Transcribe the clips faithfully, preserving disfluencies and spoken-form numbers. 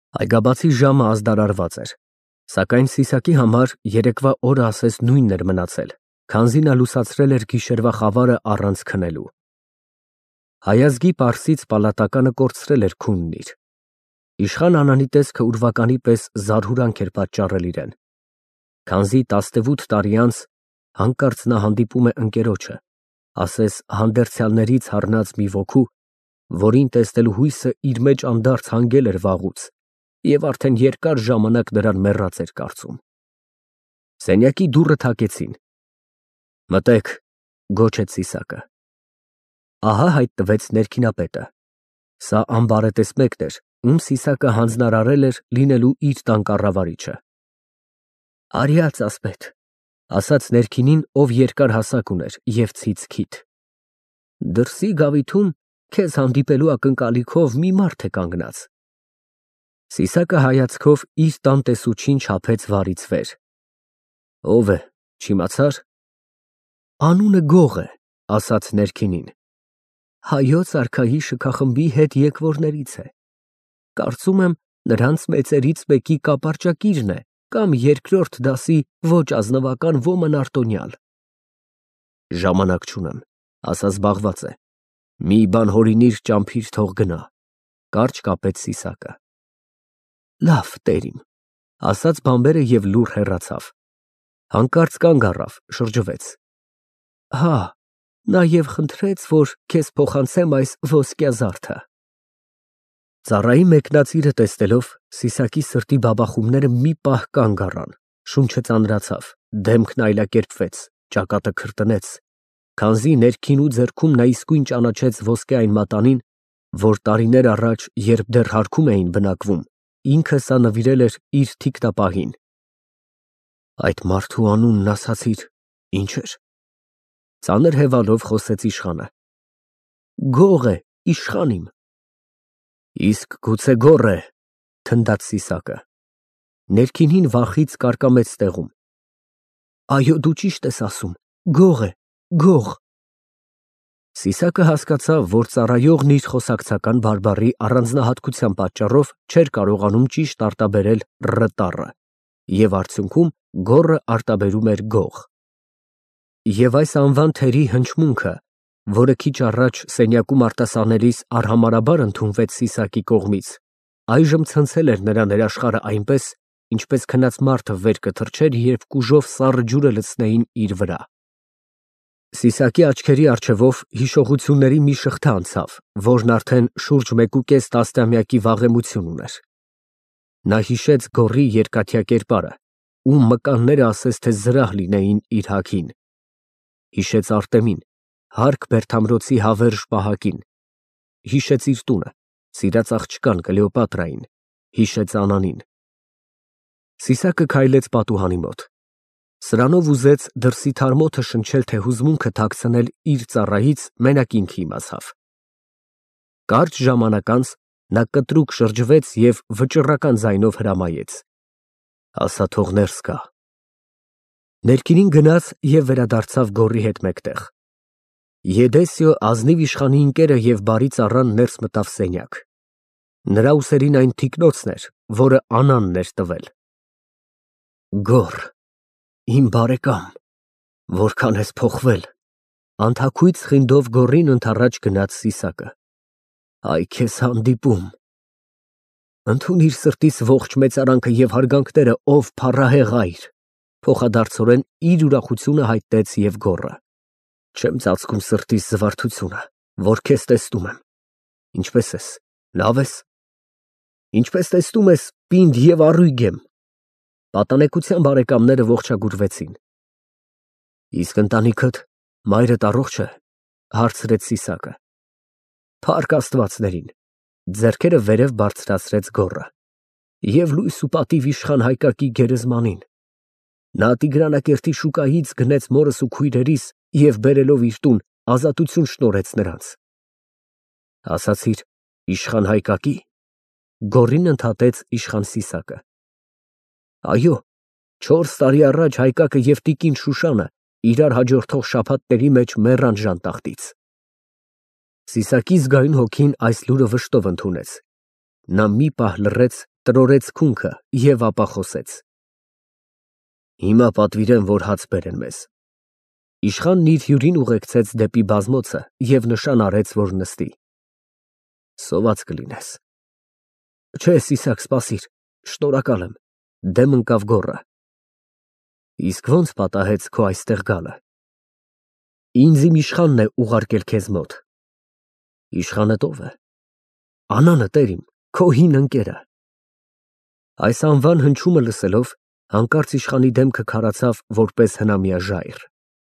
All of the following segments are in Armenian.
Այգաբացի ժամը ազդարարված էր, սակայն Սիսակի համար երեկվա օրը ասես նույնն էր մնացել, քանզի նա լուսացրել էր գիշերվա խավարը առանց քնելու։ Հայազգի պարսից պալատականը կորցրել էր քունն իր։ Իշխան Անանի տեսքը ուրվականի պես զարհուրանք էր պատճառել իրեն, քանզի տասնութ տարի անց հանկարծ նա հանդիպում է ընկերոջը, ասես հանդերձյալներից հառնած մի ոգու, որին տեսնելու հույսը իր մեջ անդարձ հանգել էր վաղուց և արդեն երկար ժամանակ նրան մեռած էր կարծում։ Սենյակի դուռը թակեցին։ «Մտեք», գոչեց Սիսակը։ Ահա հայտնվեց ներքինապետը։ Սա անբարետես մեկն էր, ում Սիսակը հանձնարարել էր լինելու իր տան կառավարիչը։ «Արիած ասպետ», ասաց ներքինին, ով երկար հասակ ուներ և ցից քիթ։ «Դրսի գավիթում քեզ հանդիպելու ակնկալիքով մի մարդ է կանգնած»։ Սիսակը հայացքով իր տան տեսուչին չափեց վարից վեր։ «Ո՞վ է, չիմացա՞ր»։ «Անունը Գող է», ասաց ներքինին։ «Հայոց արքայի շքախմբի հետ եկվորներից է։ Կարծում եմ, նրանց մեծերից մեկի կապարճակիրն է կամ երկրորդ դասի ոչ ազնվական ոմն արտոնյալ»։ «Ժամանակ չունեմ, ասա զբաղված է։ Մի բան հորինիր, ճամփիր, թող գնա», կարճ կապեց Սիսակը։ «Լավ, տերիմ», ասաց բանբերը և լուռ հեռացավ։ Հանկարծ կանգ առավ, շրջվեց։ «Հա, նաև խնդրեց, որ քեզ փոխանցեմ այս ոսկյա զարդը»։ Ծառայի մեկնածիրը տեսնելով, Սիսակի սրտի բաբախումները մի պահ կանգ առան, շունչը ծանրացավ, դեմքն այլակերպվեց, ճակատը քրտնեց, քանզի ներքին ու ձեռքում նա իսկույն ճանաչեց ոսկե այն մատանին, որ տարիներ առաջ, երբ դեռ հարքում էին բնակվում, ինքը սա նվիրել էր իր թիկնապահին։ «Այդ մարդու անունն ասացիր, ի՞նչ էր»։ Ծանր հևալով խոսեց իշխանը։ «Գող է, իշխան իմ»։ «Իսկ գուցե գոռ է», թնդաց Սիսակը։ Ներքինին վախից կարկամեց տեղում։ «Այո, դու ճիշտ ես ասում, գող է, գող»։ Սիսակը հասկացավ, որ ծառայողն իր խոսակցական բարբառի առանձնահատկության պատճառով չէր կարողանում ճիշտ արտաբերել ռ տառը, և արդյունքում գոռը արտաբերում էր գող։ Եվ այս անվան թերի հնչմունքը, որը քիչ առաջ սենյակում արտասանելիս արհամարհաբար ընդունվեց Սիսակի կողմից, այժմ ցնցել էր նրա ներաշխարհը այնպես, ինչպես քնած մարդը վեր կթռչեր, երբ կուժով սառը ջուրը լցնեին իր վրա։ Սիսակի աչքերի առջևով հիշողությունների մի շղթա անցավ, որն արդեն շուրջ մեկուկես տասնամյակի վաղեմություն ուներ։ Նա հիշեց գոռի երկաթյա կերպարը, ում մկանները ասես թե զրահ լինեին իր հագին։ Հիշեց Արտեմին, հարկ Բերթամրոցի հավերժ պահակին։ Հիշեց իր տունը, սիրած աղջկան Կլեոպատրային, հիշեց Անանին։ Սիսակը քայլեց պատուհանի մոտ։ Սրանով ուզեց դրսի թարմոթը շնչել, թե հուզմունքը թաքցնել իր ծառայից մենակ ինքը իմացավ։ Կարճ ժամանակ անց նա կտրուկ շրջվեց և վճռական ձայնով հրամայեց. «Ասա թող ներս գա»։ Ներքինին գնաց և վերադարձավ գոռի հետ մեկտեղ։ Եդեսիո ազնիվ իշխանի ընկերը և բարի ծառան ներս մտավ սենյակ։ Նրա ուսերին այն թիկնոցն էր, որը Անանն էր տվել։ «Գոռ, իմ բարեկամ, որքան ես փոխվել», անթաքույց խինդով գոռին ընդառաջ գնաց Սիսակը։ «Այ քեզ հանդիպում»։ «Ընդունիր սրտիս ողջ մեծարանքը և հարգանքները, ով փառահեղ այր», փոխադարձորեն իր ուրախությունը հայտնեց և գոռը։ «Չեմ ծածկում սրտիս զվարթությունը, որ քեզ տեսնում եմ։ Ինչպե՞ս ես, լավ ես»։ «Ինչպես տեսնում ես, պինդ և առույգ եմ»։ Պատանեկության բարեկամները ողջագուրվեցին։ «Իսկ ընտանիքդ, մայրդ առողջ է»։ Հարցրեց Սիսակը։ «Փառք աստվածներին», ձեռքերը վերև բարձրացրեց գոռը, «և լույս ու պատիվ իշխան Հայկակի գերեզմանին։ Նա Տիգրանակերտի շուկայից գնեց մորս ու քույրերիս և բերելով իր տուն, ազատություն շնորհեց նրանց»։ «Ասացիր իշխան Հայկակի»։ Գոռին ընդհատեց իշխան Սիսակը։ «Այո, չորս տարի առաջ Հայկակը և տիկին Շուշանը իրար հաջորդող շաբաթների մեջ մեռան ժանտախտից»։ Սիսակի զգայուն հոգին այս լուրը վշտով ընդունեց։ Նա մի պահ լռեց տրորեց քունքը և ապա խոսեց. Հիմա պատվիրեմ, որ հաց բերեն մեզ։ Իշխանն իր հյուրին ուղեկցեց դեպի բազմոցը և նշան արեց, որ նստի։ Սոված կլինես։ Չէ, Սիսակ, սպասիր, շնորհակալ եմ, դեմ ընկավ գոռը։ Իսկ ո՞նց պատահեց քո այստեղ գալը։ Ինձ իմ իշխանն է ուղարկել քեզ մոտ։ Իշխանդ ո՞վ է։ Անանը, տեր իմ, քո հին ընկերը։ Այս անվան հնչյունը լսելով, հանկարծ իշխանի դեմքը քարացավ որպես հնամյա ժայռ։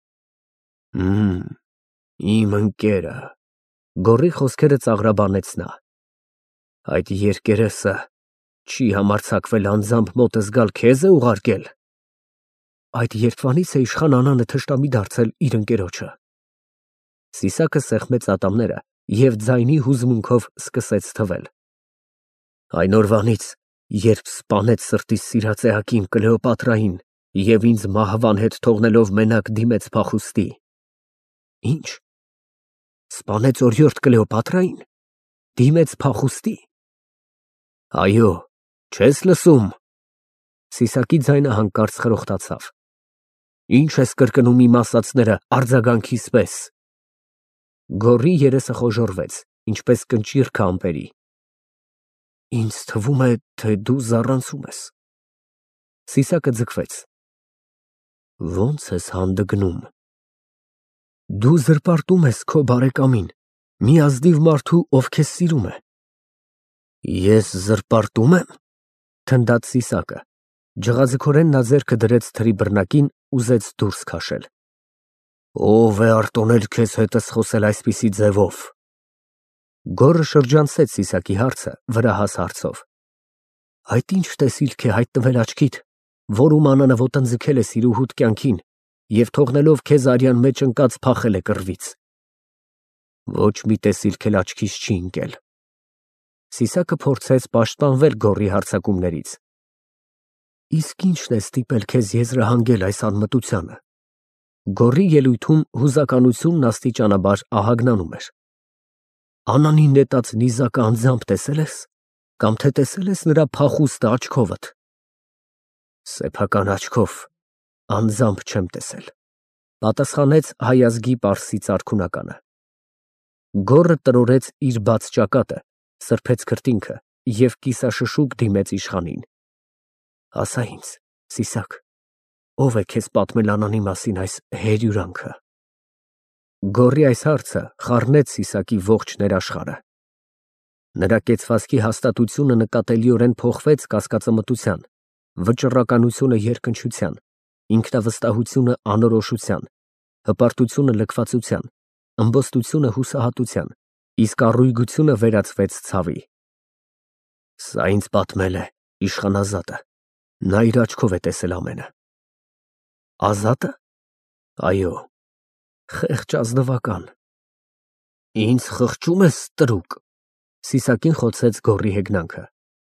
Հմ, իմ ընկերը, գոռի խոսքերը ծաղրաբանեց նա։ Այդ երկերեսը չի համարձակվել անձամբ մոտս գալ քեզ է ուղարկել։ Այդ երբվանից է իշխան Անանը թշնամի դարձել իր ընկերոջը։ Սիսակը սեղմեց ատամները և ձայնի հուզմունքով սկսեց թվել։ Այն օրվանից, երբ սպանեց սրտիս սիրած էակին Կլեոպատրային և ինձ մահվան հետ թողնելով մենակ դիմեց փախուստի։ Ինչ։ Սպանեց օրիորդ Կլեոպատրային, դիմեց փախուստի։ Այո, չես լսում։ Սիսակի ձայնը հանկարծ խրոխտացավ։ Ինչ ես կրկնում իմ ասածները արձագանքիս պես։ Գոռի երեսը խոժոռվեց, ինչպես կնճիռքը ամպերի։ Ինձ թվում է, թե դու զառանցում ես։ Սիսակը ձգվեց։ Ո՞նց ես հանդգնում։ Դու զրպարտում ես քո բարեկամին, մի ազնիվ մարդու, ով քեզ սիրում է։ Ես զրպարտում եմ։ Թնդաց Սիսակը։ Ջղաձգորեն նա ձեռքը դրեց թրի բռնակին, ուզեց դուրս քաշել։ Ո՞վ է արտոնել քեզ հետս խոսել այսպիսի ձևով։ Գոռը շրջանցեց Սիսակի հարցը վրահաս հարցով։ Այդ ինչ տեսիլք է հայտնվել աչքիդ, որում Անանը ոտնձգել է սիրուհուդ կյանքին և թողնելով քեզ արյան մեջ ընկած փախել է կռվից։ Ոչ մի տեսիլք էլ աչքիս չի ընկել։ Սիսակը փորձեց պաշտպանվել գոռի հարձակումներից։ Իսկ ի՞նչն է ստիպել քեզ եզրահանգել այս անմտությանը։ Գոռի ելույթում հուզականությունն աստիճանաբար ահագնանում էր։ Անանի նետած նիզակը անձամբ տեսել ես, կամ թե տեսել ես նրա փախուստը աչքովդ։ Սեփական աչքով անձամբ չեմ տեսել, պատասխանեց հայազգի պարսից արքունականը։ Գոռը տրորեց իր բաց ճակատը, սրբեց քրտինքը և կիսաշշուկ դիմեց իշխանին։ Ասա ինձ, Սիսակ, ո՞վ է քեզ պատմել Անանի մասին այս հերյուրանքը։ Գոռի այս հարցը խառնեց Սիսակի ողջ ներաշխարհը։ Նրա կեցվածքի հաստատությունը նկատելիորեն փոխվեց կասկածամտության, վճռականությունը երկնչության, ինքնավստահությունը անորոշության, հպարտությունը լքվածության, ըմբոստությունը հուսահատության, իսկ առույգությունը վերածվեց ցավի։ Սա ինձ պատմել է իշխան Ազատը, նա իր աչքով է տեսել ամենը։ Ազատը։ Այո, խեղճ ազնվական։ Ինձ խղճում ես, տրուկ։ Սիսակին խոցեց գոռի հեգնանքը։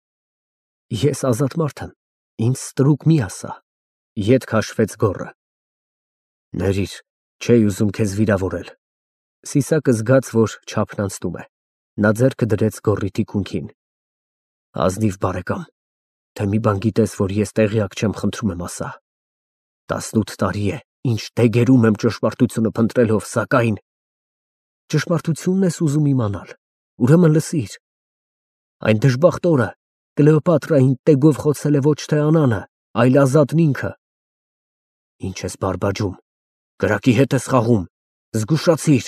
Ես ազատ մարդ եմ, ինձ տրուկ մի ասա, ետ քաշվեց գոռը։ Ներիր, չէի ուզում քեզ վիրավորել։ Սիսակը զգաց, որ չափն անցնում է, նա ձեռքը դրեց գոռի թիկունքին։ Ազնիվ բարեկամ, թե մի բան գիտես, որ ես տեղյակ չեմ, խնդրում եմ ասա։ Տասնութ տարի է, ինչ դեգերում եմ ճշմարտությունը փնտրելով, սակայն… Ճշմարտությունն ես ուզում իմանալ, ուրեմն լսիր։ Այն դժբախտ օրը Կլեոպատրային տեգով խոցել է ոչ թե Անանը, այլ Ազատն ինքը։ Ինչ ես բարբաջում, կրակի հետ ես խաղում, զգուշացիր։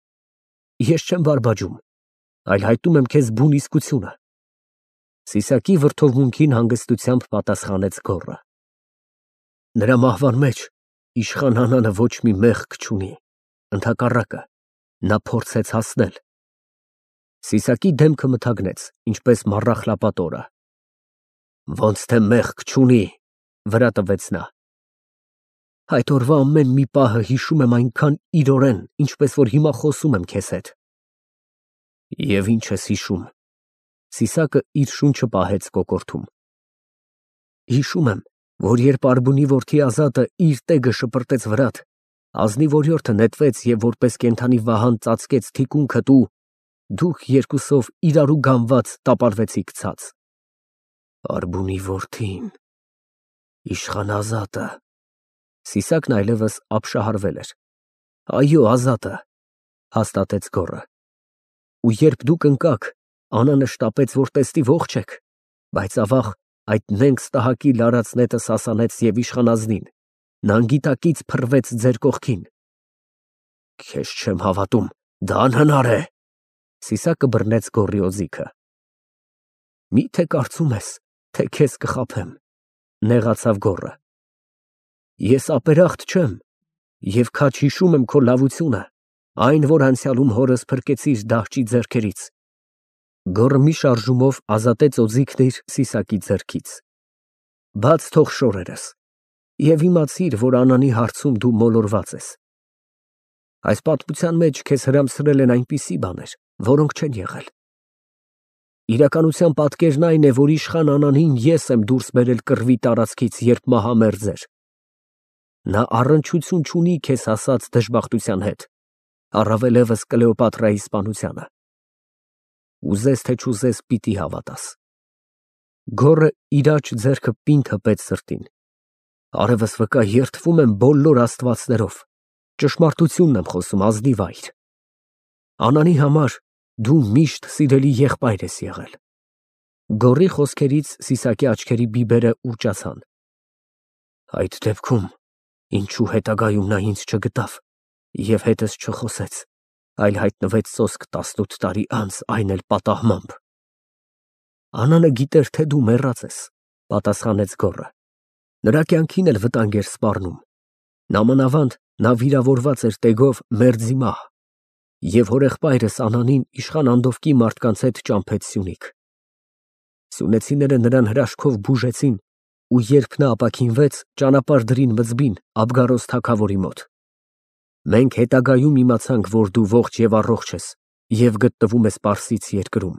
Ես չեմ բարբաջում, այլ հայտնում եմ քեզ բուն իսկությունը։ Սիսակի վրդովմունքին հանգստությամբ պատասխանեց գոռը։ Նրա մահվան մեջ իշխան Անանը ոչ մի մեղք չունի, ընդհակառակը, նա փորձեց հասնել։ Սիսակի դեմքը մթագնեց, ինչպես մառախլապատ օրը։ Ոնց թե մեղք չունի, վրա տվեց նա։ Այդ օրվա ամեն մի պահը հիշում եմ այնքան իրորեն, ինչպես որ հիմա խոսում եմ քեզ հետ։ Եվ ինչ ես հիշում։ Սիսակը իր շունչը պահեց կոկորդում։ Հիշում եմ, որ երբ Արբունի որդի Ազատը իր տեգը շպրտեց վրատ, ազնիվ օրիորդը նետվեց և որպես կենդանի վահան ծածկեց թիկունքդ ու դուք երկուսով իրարու գանված տապալվեցիք ցած։ Արբունի որդին, իշխան Ազատը։ Սիսակն այլևս ապշահարվել էր։ Այո, Ազատը, հաստատեց գոռը։ Ու երբ դուք ընկաք, Անանը շտապեց, որ տեսնի ողջ եք, բայց ավաղ այդ նենգ ստահակի լարած նետը սասանեց և իշխան Ազնին, նա անգիտակից փռվեց ձեր կողքին։ Քեզ չեմ հավատում, դա անհնար է։ Սիսակը բռնեց գոռի օձիքը։ Մի՞թե կարծում ես, թե քեզ կխաբեմ, նեղացավ գոռը։ Ես ապերախտ չեմ և քաջ հիշում եմ քո լավությունը, այն, որ անցյալում հորս փրկեցիր դահճի ձեռքերից։ Գոռը մի շարժումով ազատեց օձիքն իր Սիսակի ձեռքից։ Բաց թող շորերս և իմացիր, որ Անանի հարցում դու մոլորված ես։ Այս պատմության մեջ քեզ հրամսրել են այնպիսի բաներ, որոնք չեն եղել։ Իրականության պատկերն այն է, որ իշխան Անանին ես եմ դուրս բերել կռվի տարածքից, երբ մահամերձ էր։ Նա առնչություն չունի քեզ հասած դժբախտության հետ, առավելևս Կլեոպատրայի սպանությանը։ Ուզես թե չուզես, պիտի հավատաս։ Գոռը իր աջ ձեռքը պինդ հպեց սրտին։ Արևս վկա, երդվում եմ բոլոր աստվածներով, ճշմարտությունն եմ խոսում, ազնիվ այր։ Անանի համար դու միշտ սիրելի եղբայր ես եղել։ Գոռի խոսքերից Սիսակի աչքերի բիբերը ուռճացան։ Այդ դեպքում ինչու հետագայում նա ինձ չգտավ և հետս չխոսեց, այլ հայտնվեց սոսկ տասնութ տարի անց, այն էլ պատահմամբ։ Անանը գիտեր, թե դու մեռած ես, պատասխանեց գոռը։ Նրա կյանքին էլ վտանգ էր սպառնում։ Նամանավանդ նա վիրավորված էր տեգով մերձի մահ, և հորեղբայրս Անանին իշխան Անդովկի մարդկանց հետ ճամփեց Սյունիք։ Սյունեցիները նրան հրաշքով բուժեցին, ու երբ նա ապաքինվեց, ճանապարհ դրին Մզբին, Աբգարոս թագավորի մոտ։ Մենք հետագայում իմացանք, որ դու ողջ և առողջ ես և գտնվում ես Պարսից երկրում։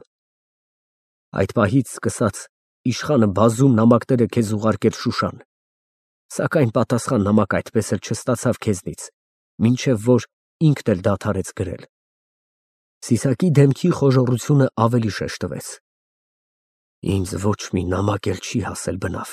Այդ պահից սկսած իշխանը բազում նամակներ է քեզ ուղարկել Շուշան, սակայն պատասխան նամակ այդպես էլ չստացավ քեզնից, մինչև որ ինքն էլ դադարեց գրել։ Սիսակի դեմքի խոժոռությունը ավելի շեշտվեց։ Ինձ ոչ մի նամակ էլ չի հասել բնավ։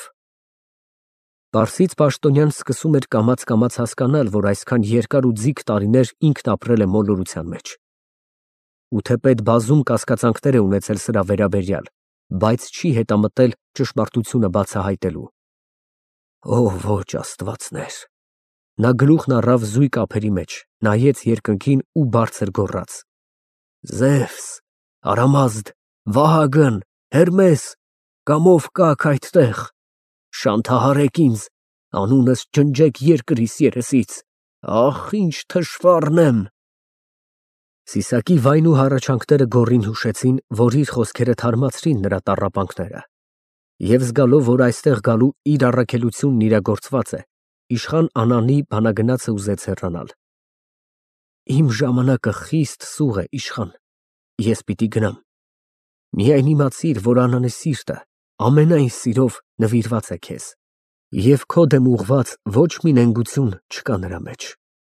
Պարսից պաշտոնյան սկսում էր կամաց-կամաց հասկանալ, որ այսքան երկար ու ձիգ տարիներ ինքն ապրել է մոլորության մեջ։ Ու թեպետ բազում կասկածանքներ է ունեցել սրա վերաբերյալ, բայց չի հետամտել ճշմարտությունը բացահայտելու։ Օ, ոչ աստվածներ։ Նա գլուխն առավ զույգ ափերի մեջ, նայեց երկնքին ու բարձր գոռաց. Զևս, Արամազդ, Վահագն, Հերմես, կամ ով կաք այդտեղ, շանթահարեք ինձ, անունս ջնջեք երկրիս երեսից, ախ, ինչ թշվառն եմ։ Սիսակի վայն ու հառաչանքները գոռին հուշեցին, որ իր խոսքերը թարմացրին նրա տառապանքները, և զգալով, որ այստեղ գալու իր առաքելությունն իրագործված է, իշխան Անանի բանագնացը ուզեց հեռանալ։ Իմ ժամանակը խիստ սուղ է, իշխան, ես պիտի գնամ։ Միայն իմացիր, որ Անանի սիրտը ամենայն սիրով նվիրված է քեզ, և քո դեմ ուղղված ոչ մի նենգություն չկա նրա մեջ։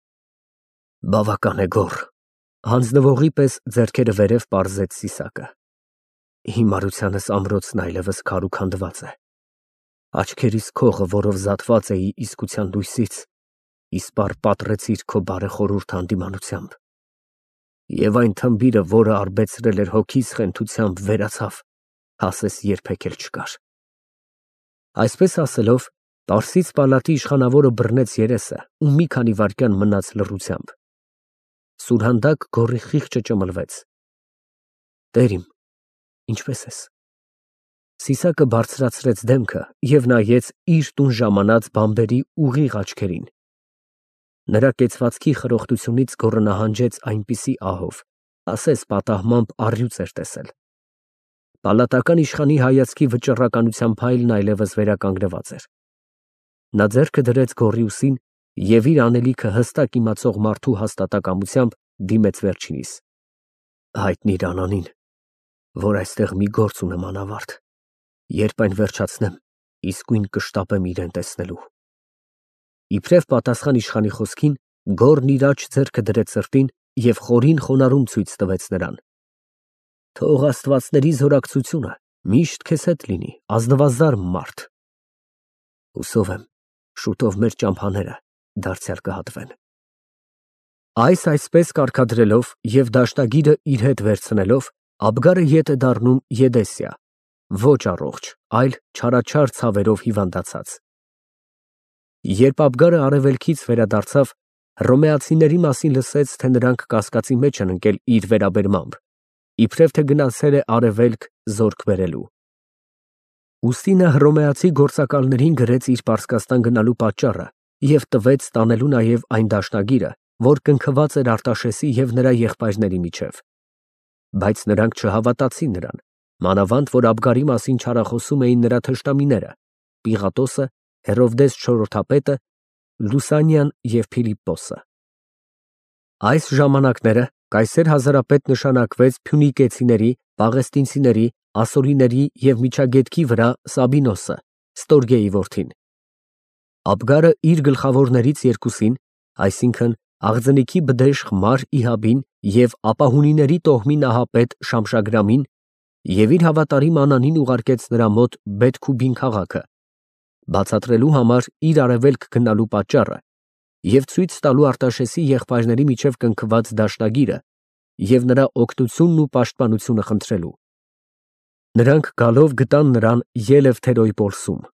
Բավական է, գոռ, հանձնվողի պես ձեռքերը վերև պարզեց Սիսակը։ Հիմարությանս ամրոցն այլևս քարուքանդված է։ Աչքերիս քողը, որով զատված էի իսկության լույսից, իսպառ պատռեցիր քո բարեխորհուրդ հանդիմանությամբ։ Եվ այն թմբիրը, որը արբեցրել էր հոգիս խենթությամբ, վերացավ, ասես երբեք էլ չկար։ Այսպես ասելով, Պարսից պալատի իշխանավորը բռնեց երեսը ու մի քանի վայրկյան մնաց լռությամբ։ Սուրհանդակ գոռի խիղճը ճմլվեց։ Տեր իմ, ինչպե՞ս ես։ Սիսակը բարձրացրեց դեմքը և նայեց իր տուն ժամանած բամբերի ուղիղ աչքերին։ Նրա կեցվածքի խրոխտությունից գոռը նահանջեց այնպիսի ահով, ասես պատահմամբ առյուծ էր տեսել։ Պալատական իշխանի հայացքի վճռականության փայլն այլևս վերականգնված էր։ Նա ձեռքը դրեց գոռի ուսին և իր անելիքը հստակ իմացող մարդու հաստատակամությամբ դիմեց վերջինիս. հայտնիր Անանին, որ այստեղ մի գործ ունեմ անավարտ, երբ այն վերջացնեմ, իսկույն կշտապեմ իրեն տեսնելու։ Իբրև պատասխան իշխանի խոսքին, գոռն իր աջ ձեռքը դրեց սրտին և խորին խոնարհում ցույց տվեց նրան։ Թող աստվածների զորակցությունը Միշտ քեզ հետ լինի, ազնվազար մարդ։ Հուսով եմ, շուտով մեր ճամփաները դարձյալ կհատվեն։ Այս այսպես կարգադրելով և դաշնագիրը իր հետ վերցնելով, Աբգարը ետ է դառնում Եդեսիա, ոչ առողջ, այլ չարաչար ցավերով հիվանդացած։ Երբ Աբգարը արևելքից վերադարձավ, հռոմեացիների մասին լսեց, թե նրանք կասկածի մեջ են ընկել իր վերաբերմամբ, իբրև թե գնացել է արևելք զորք բերելու։ Ուստի նա հռոմեացի գործակալներին գրեց իր Պարսկաստան գնալու պատճառը և տվեց տանելու նաև այն դաշնագիրը, որ կնքված էր Արտաշեսի և նրա եղբայրների միջև։ Բայց նրանք չհավատացին նրան, մանավանդ որ Աբգարի մասին չարախոսում էին նրա թշնամիները՝ Պիղատոսը, Հերովդես չորրորդապետը, Լուսանիան և Փիլիպպոսը։ Այս ժամանակները կայսեր հազարապետ նշանակվեց փյունիկեցիների, պաղեստինցիների, ասորիների և Միջագետքի վրա Սաբինոսը, Ստորգեի որդին։ Աբգարը իր գլխավորներից երկուսին, այսինքն աղձնիքի բդեշխ Մար Իհաբին և ապահունիների տոհմի նահապետ Շամշագրամին և իր հավատարիմ Անանին ուղարկեց նրա մոտ Բեթքուբին քաղաքը, բացատրելու համար իր արևելք գնալու պատճառը և ցույց տալու Արտաշեսի եղբայրների միջև կնքված դաշնագիրը և նրա օգնությունն ու պաշտպանությունը խնդրելու։ Նրանք գալով գտան նրան Ելևթերոյ Պոլսում։